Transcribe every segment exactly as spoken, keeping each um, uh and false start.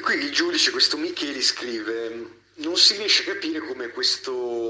qui il giudice, questo Micheli, scrive: non si riesce a capire come questo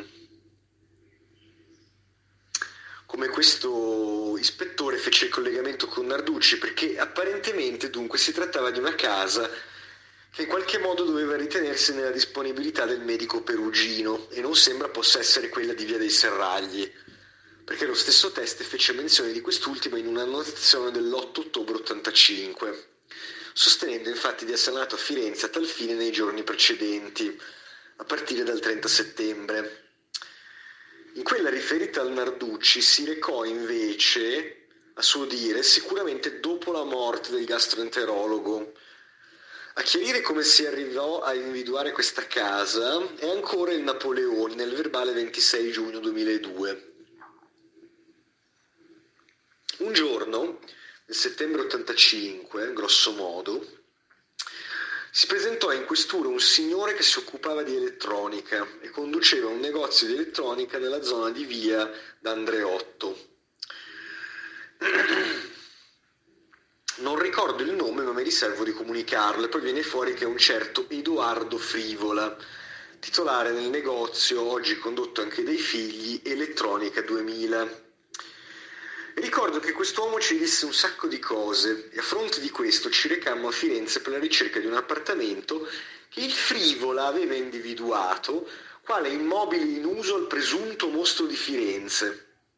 come questo ispettore fece il collegamento con Narducci, perché apparentemente dunque si trattava di una casa che in qualche modo doveva ritenersi nella disponibilità del medico perugino, e non sembra possa essere quella di Via dei Serragli, perché lo stesso teste fece menzione di quest'ultima in un'annotazione dell'otto ottobre ottantacinque, sostenendo infatti di essere nato a Firenze a tal fine nei giorni precedenti, a partire dal trenta settembre. In quella riferita al Narducci si recò invece, a suo dire, sicuramente dopo la morte del gastroenterologo. A chiarire come si arrivò a individuare questa casa è ancora il Napoleoni nel verbale ventisei giugno duemiladue. Un giorno, nel settembre ottantacinque, grosso modo, si presentò in questura un signore che si occupava di elettronica e conduceva un negozio di elettronica nella zona di via d'Andreotto. Non ricordo il nome, ma mi riservo di comunicarlo, e poi viene fuori che è un certo Edoardo Frivola, titolare nel negozio, oggi condotto anche dai figli, Elettronica duemila. Ricordo che quest'uomo ci disse un sacco di cose, e a fronte di questo ci recammo a Firenze per la ricerca di un appartamento che il Frivola aveva individuato quale immobile in uso al presunto mostro di Firenze.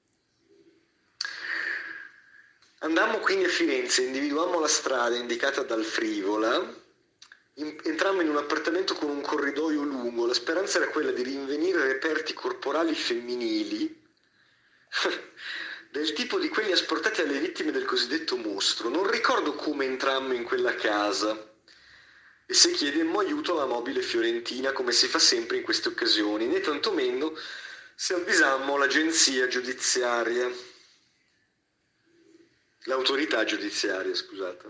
Andammo quindi a Firenze, individuammo la strada indicata dal Frivola, entrammo in un appartamento con un corridoio lungo. La speranza era quella di rinvenire reperti corporali femminili del tipo di quelli asportati alle vittime del cosiddetto mostro. Non ricordo come entrammo in quella casa e se chiedemmo aiuto alla mobile fiorentina, come si fa sempre in queste occasioni, né tantomeno se avvisammo l'agenzia giudiziaria, l'autorità giudiziaria, scusate.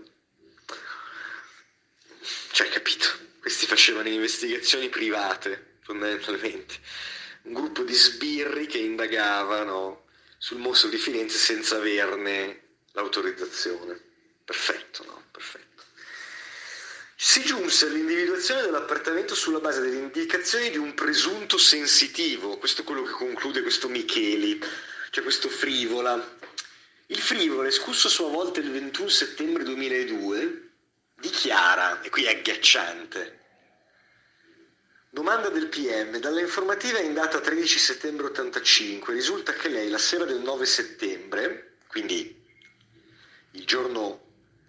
Cioè, capito? Questi facevano investigazioni private, fondamentalmente. Un gruppo di sbirri che indagavano sul mostro di Firenze senza averne l'autorizzazione. Perfetto, no? Perfetto. Si giunse all'individuazione dell'appartamento sulla base delle indicazioni di un presunto sensitivo. Questo è quello che conclude questo Micheli, cioè questo Frivola. Il Frivola, escusso a sua volta il ventuno settembre duemiladue, dichiara, e qui è agghiacciante: domanda del P M, dalla informativa in data tredici settembre ottantacinque risulta che lei la sera del nove settembre, quindi il giorno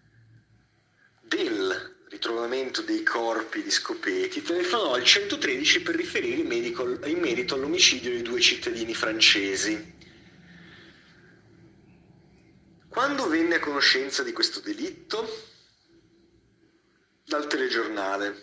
del ritrovamento dei corpi di Scopeti, telefonò al centotredici per riferire in, medico, in merito all'omicidio dei due cittadini francesi. Quando venne a conoscenza di questo delitto? Dal telegiornale.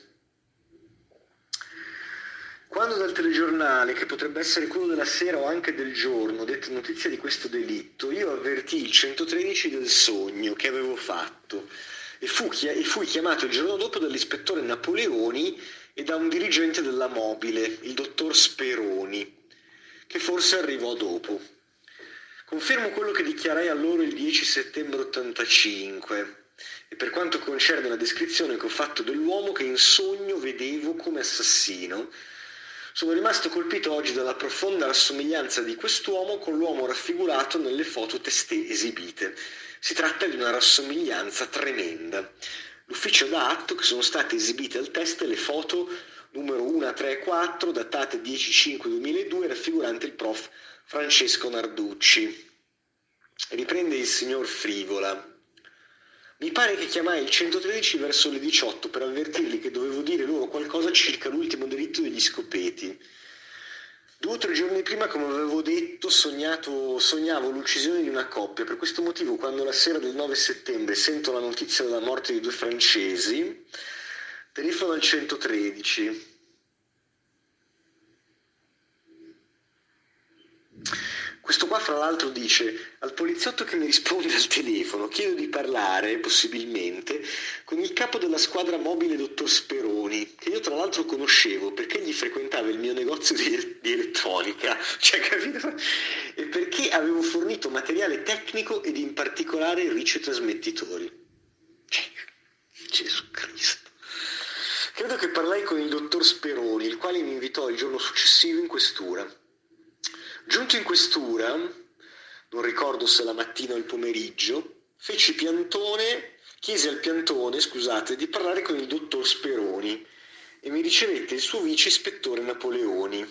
Quando dal telegiornale, che potrebbe essere quello della sera o anche del giorno, dette notizia di questo delitto, io avvertii il centotredici del sogno che avevo fatto e, fu chi- e fui chiamato il giorno dopo dall'ispettore Napoleoni e da un dirigente della mobile, il dottor Speroni, che forse arrivò dopo. Confermo quello che dichiarai a loro il dieci settembre ottantacinque, e per quanto concerne la descrizione che ho fatto dell'uomo che in sogno vedevo come assassino, sono rimasto colpito oggi dalla profonda rassomiglianza di quest'uomo con l'uomo raffigurato nelle foto testé esibite. Si tratta di una rassomiglianza tremenda. L'ufficio dà atto che sono state esibite al test le foto numero uno, tre e quattro, datate dieci cinque duemiladue, raffigurante il prof Francesco Narducci. Riprende il signor Frivola. Mi pare che chiamai il centotredici verso le diciotto per avvertirli che dovevo dire loro qualcosa circa l'ultimo delitto degli Scopeti. Due o tre giorni prima, come avevo detto, sognato, sognavo l'uccisione di una coppia. Per questo motivo, quando la sera del nove settembre sento la notizia della morte di due francesi, telefono al centotredici. Questo qua fra l'altro dice: al poliziotto che mi risponde al telefono chiedo di parlare, possibilmente, con il capo della squadra mobile dottor Speroni, che io tra l'altro conoscevo perché gli frequentava il mio negozio di, di elettronica, cioè, capito? E perché avevo fornito materiale tecnico ed in particolare ricci e trasmettitori. Cioè, Gesù Cristo. parlai con il dottor Speroni, il quale mi invitò il giorno successivo in questura. Giunto in questura, non ricordo se la mattina o il pomeriggio, feci piantone, chiesi al piantone, scusate, di parlare con il dottor Speroni e mi ricevette il suo vice ispettore Napoleoni.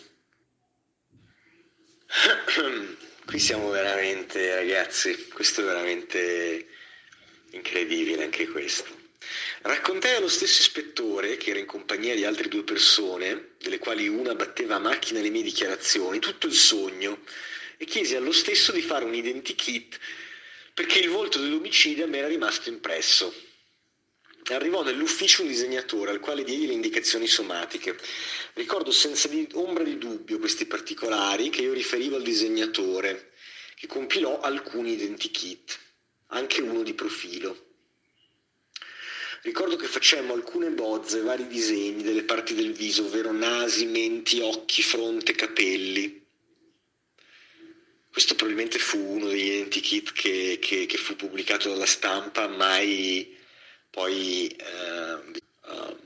Qui siamo veramente, ragazzi, questo è veramente incredibile anche questo. Raccontai allo stesso ispettore, che era in compagnia di altre due persone, delle quali una batteva a macchina le mie dichiarazioni, tutto il sogno, e chiesi allo stesso di fare un identikit perché il volto dell'omicida mi era rimasto impresso. Arrivò nell'ufficio un disegnatore al quale diedi le indicazioni somatiche. Ricordo senza di ombra di dubbio questi particolari che io riferivo al disegnatore, che compilò alcuni identikit, anche uno di profilo. Ricordo che facemmo alcune bozze, vari disegni delle parti del viso, ovvero nasi, menti, occhi, fronte, capelli. Questo probabilmente fu uno degli identikit che, che, che fu pubblicato dalla stampa, mai poi eh, uh,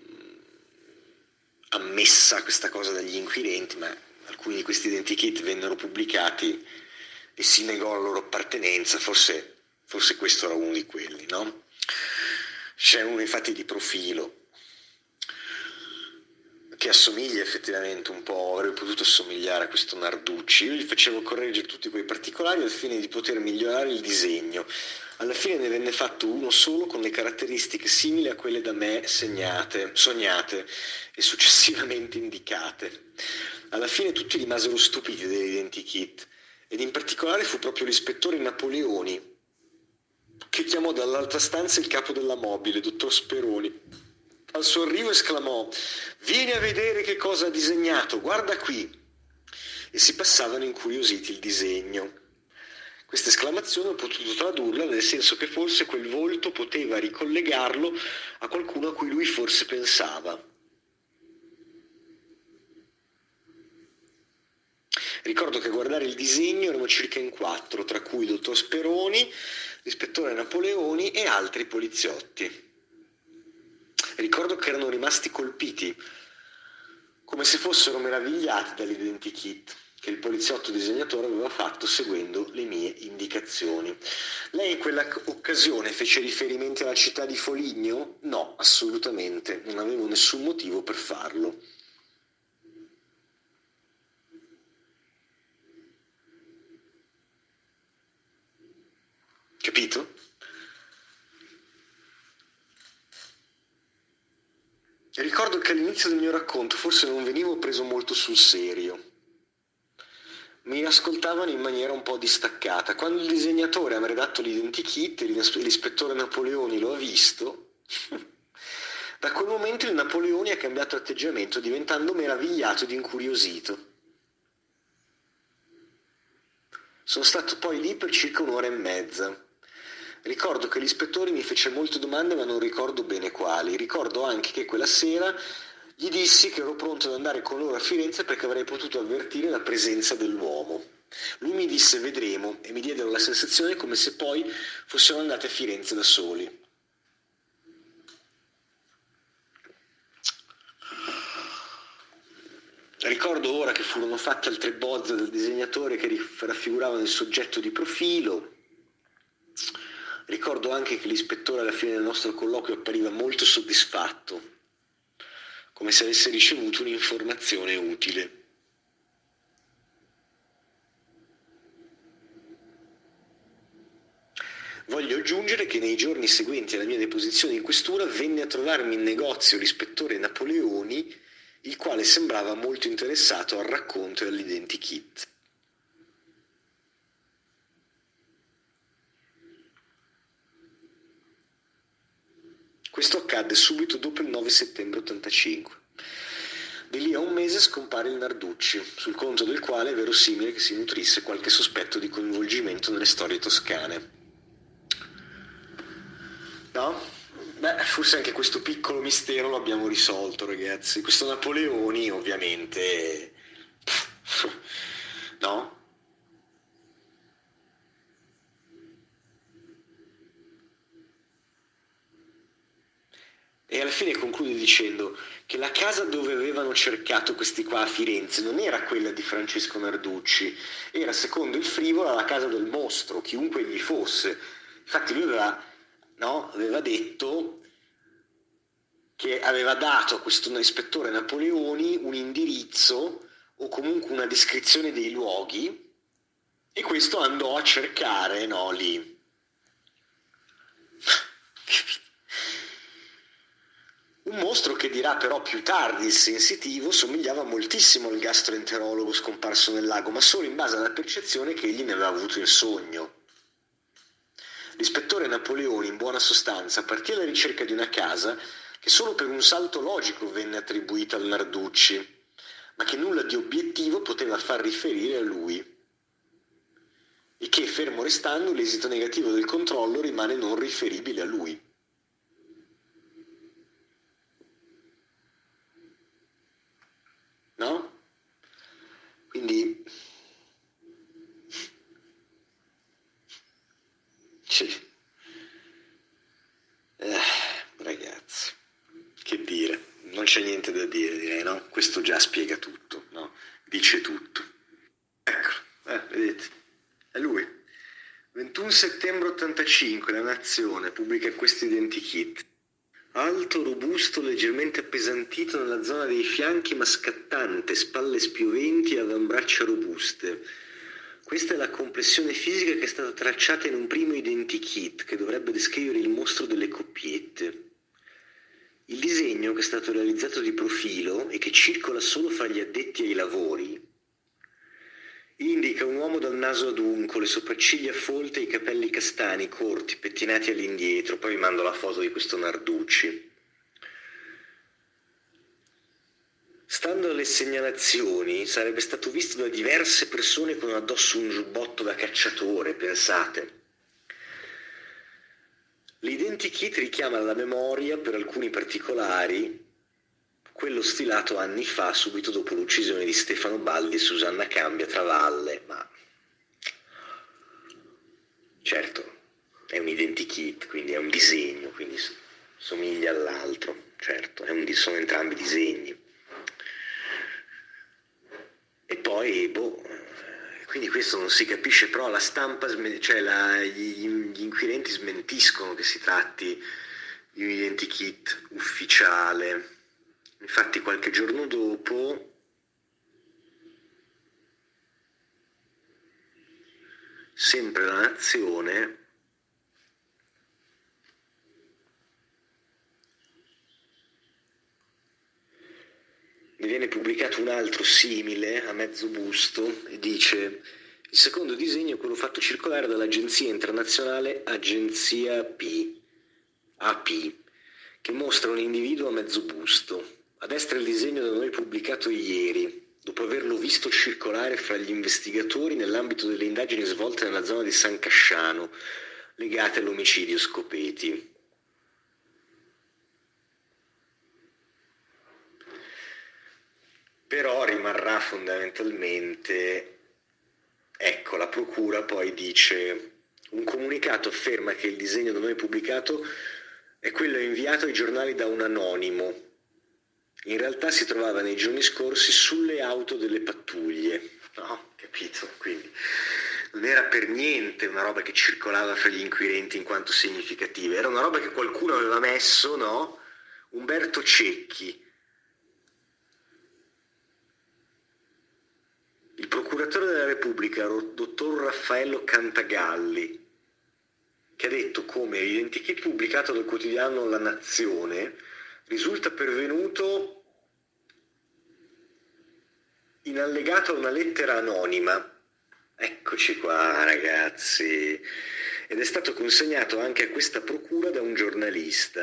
ammessa questa cosa dagli inquirenti, ma alcuni di questi identikit vennero pubblicati e si negò la loro appartenenza, forse, forse questo era uno di quelli, no? C'è uno infatti di profilo che assomiglia effettivamente un po', avrebbe potuto assomigliare a questo Narducci. Io gli facevo correggere tutti quei particolari al fine di poter migliorare il disegno. Alla fine ne venne fatto uno solo con le caratteristiche simili a quelle da me segnate, sognate e successivamente indicate. Alla fine tutti rimasero stupiti dell'identikit ed in particolare fu proprio l'ispettore Napoleoni che chiamò dall'altra stanza il capo della mobile, dottor Speroni. Al suo arrivo esclamò: «Vieni a vedere che cosa ha disegnato, guarda qui!» E si passavano incuriositi il disegno. Questa esclamazione ho potuto tradurla nel senso che forse quel volto poteva ricollegarlo a qualcuno a cui lui forse pensava. Ricordo che a guardare il disegno erano circa in quattro, tra cui il dottor Speroni, l'ispettore Napoleoni e altri poliziotti. Ricordo che erano rimasti colpiti, come se fossero meravigliati dall'identikit che il poliziotto disegnatore aveva fatto seguendo le mie indicazioni. Lei in quella occasione fece riferimento alla città di Foligno? No, assolutamente, non avevo nessun motivo per farlo. Capito? Ricordo che all'inizio del mio racconto forse non venivo preso molto sul serio. Mi ascoltavano in maniera un po' distaccata. Quando il disegnatore ha redatto l'identikit e l'ispettore Napoleoni lo ha visto, da quel momento il Napoleoni ha cambiato atteggiamento, diventando meravigliato ed incuriosito. Sono stato poi lì per circa un'ora e mezza. Ricordo che l'ispettore mi fece molte domande, ma non ricordo bene quali. Ricordo anche che quella sera gli dissi che ero pronto ad andare con loro a Firenze perché avrei potuto avvertire la presenza dell'uomo. Lui mi disse vedremo e mi diedero la sensazione come se poi fossero andati a Firenze da soli. Ricordo ora che furono fatte altre bozze dal disegnatore che raffiguravano il soggetto di profilo. Ricordo anche che l'ispettore alla fine del nostro colloquio appariva molto soddisfatto, come se avesse ricevuto un'informazione utile. Voglio aggiungere che nei giorni seguenti alla mia deposizione in questura venne a trovarmi in negozio l'ispettore Napoleoni, il quale sembrava molto interessato al racconto e all'identikit. Questo accadde subito dopo il nove settembre ottantacinque. Di lì a un mese scompare il Narducci, sul conto del quale è verosimile che si nutrisse qualche sospetto di coinvolgimento nelle storie toscane. No? Beh, forse anche questo piccolo mistero lo abbiamo risolto, ragazzi. Questo Napoleoni, ovviamente... no? E alla fine conclude dicendo che la casa dove avevano cercato questi qua a Firenze non era quella di Francesco Narducci, era secondo il Frivola la casa del mostro, chiunque gli fosse. Infatti lui aveva, no, aveva detto che aveva dato a questo ispettore Napoleoni un indirizzo o comunque una descrizione dei luoghi e questo andò a cercare, no, lì. Un mostro che dirà però più tardi il sensitivo somigliava moltissimo al gastroenterologo scomparso nel lago, ma solo in base alla percezione che egli ne aveva avuto in sogno. L'ispettore Napoleoni, in buona sostanza, partì alla ricerca di una casa che solo per un salto logico venne attribuita al Narducci, ma che nulla di obiettivo poteva far riferire a lui, e che, fermo restando, l'esito negativo del controllo rimane non riferibile a lui. No? Quindi sì. Eh, ragazzi, che dire, non c'è niente da dire, direi, no? Questo già spiega tutto, no? Dice tutto. Ecco, eh, vedete, è lui. ventuno settembre ottantacinque, La Nazione pubblica questo identikit. Alto, robusto, leggermente appesantito nella zona dei fianchi ma scattante, spalle spioventi e avambraccia robuste. Questa è la complessione fisica che è stata tracciata in un primo identikit che dovrebbe descrivere il mostro delle coppiette. Il disegno, che è stato realizzato di profilo e che circola solo fra gli addetti ai lavori, indica un uomo dal naso adunco, le sopracciglia folte e i capelli castani, corti, pettinati all'indietro. Poi vi mando la foto di questo Narducci. Stando alle segnalazioni, sarebbe stato visto da diverse persone con addosso un giubbotto da cacciatore, pensate. L'identikit richiama alla memoria, per alcuni particolari, quello stilato anni fa, subito dopo l'uccisione di Stefano Baldi e Susanna Cambia tra Valle, ma certo, è un identikit, quindi è un disegno, quindi somiglia all'altro, certo, è un, sono entrambi disegni. E poi, boh, quindi questo non si capisce, però la stampa, cioè la, gli, gli inquirenti smentiscono che si tratti di un identikit ufficiale. Infatti qualche giorno dopo sempre La Nazione ne viene pubblicato un altro simile a mezzo busto e dice: il secondo disegno è quello fatto circolare dall'agenzia internazionale Agenzia P, A P, che mostra un individuo a mezzo busto. A destra il disegno da noi pubblicato ieri, dopo averlo visto circolare fra gli investigatori nell'ambito delle indagini svolte nella zona di San Casciano, legate all'omicidio Scopeti. Però rimarrà fondamentalmente, ecco, la procura poi dice: un comunicato afferma che il disegno da noi pubblicato è quello inviato ai giornali da un anonimo. In realtà si trovava nei giorni scorsi sulle auto delle pattuglie, no? Capito? Quindi non era per niente una roba che circolava fra gli inquirenti in quanto significativa, era una roba che qualcuno aveva messo, no? Umberto Cecchi, il procuratore della Repubblica, dottor Raffaello Cantagalli, che ha detto come l'identikit pubblicato dal quotidiano La Nazione risulta pervenuto in allegato a una lettera anonima. Eccoci qua, ragazzi. Ed è stato consegnato anche a questa procura da un giornalista.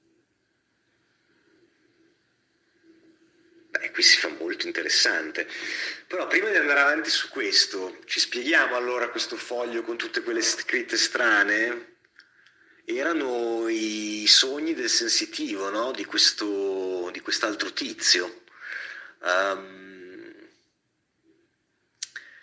Beh, qui si fa molto interessante. Però prima di andare avanti su questo, ci spieghiamo allora questo foglio con tutte quelle scritte strane? Erano i sogni del sensitivo, no? Di questo, di quest'altro tizio. Um,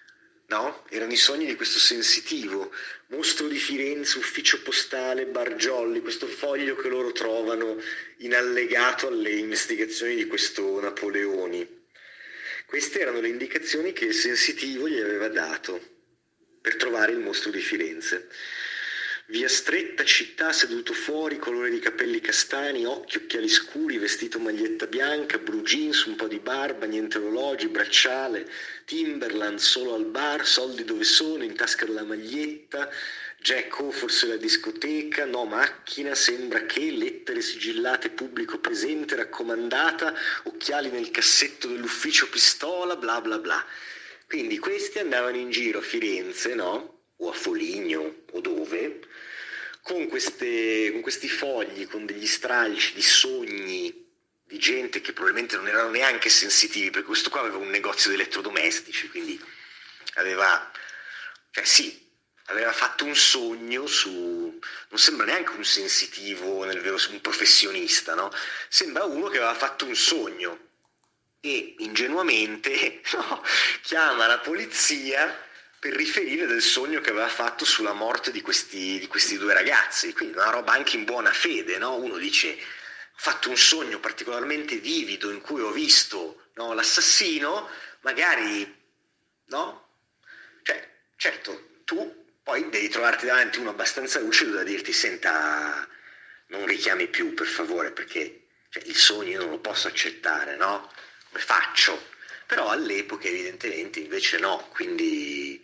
no? Erano i sogni di questo sensitivo, mostro di Firenze, ufficio postale, Bargiolli, questo foglio che loro trovano in allegato alle investigazioni di questo Napoleoni. Queste erano le indicazioni che il sensitivo gli aveva dato per trovare il mostro di Firenze. Via stretta, città, seduto fuori, colore di capelli castani, occhi, occhiali scuri, vestito maglietta bianca, blue jeans, un po' di barba, niente orologi, bracciale, Timberland, solo al bar, soldi dove sono, in tasca della maglietta, Jack O forse la discoteca, no macchina, sembra che, lettere sigillate, pubblico presente, raccomandata, occhiali nel cassetto dell'ufficio pistola, bla bla bla. Quindi questi andavano in giro a Firenze, no? O a Foligno, o dove, con, queste, con questi fogli, con degli stralci di sogni di gente che probabilmente non erano neanche sensitivi, perché questo qua aveva un negozio di elettrodomestici, quindi aveva, cioè sì, aveva fatto un sogno su, non sembra neanche un sensitivo, nel vero, un professionista, no? Sembra uno che aveva fatto un sogno e ingenuamente no, chiama la polizia per riferire del sogno che aveva fatto sulla morte di questi, di questi due ragazzi, quindi una roba anche in buona fede, no? Uno dice, ho fatto un sogno particolarmente vivido in cui ho visto, no, l'assassino, magari, no? Cioè, certo, tu poi devi trovarti davanti uno abbastanza lucido da dirti, senta, non richiami più per favore, perché cioè, il sogno io non lo posso accettare, no? Come faccio? Però all'epoca evidentemente invece no, quindi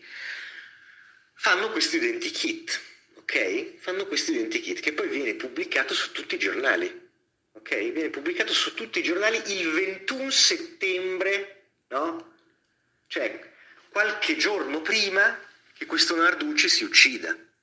fanno questo identikit, ok? Fanno questo identikit che poi viene pubblicato su tutti i giornali, ok? Viene pubblicato su tutti i giornali il ventuno settembre, no? Cioè qualche giorno prima che questo Narducci si uccida.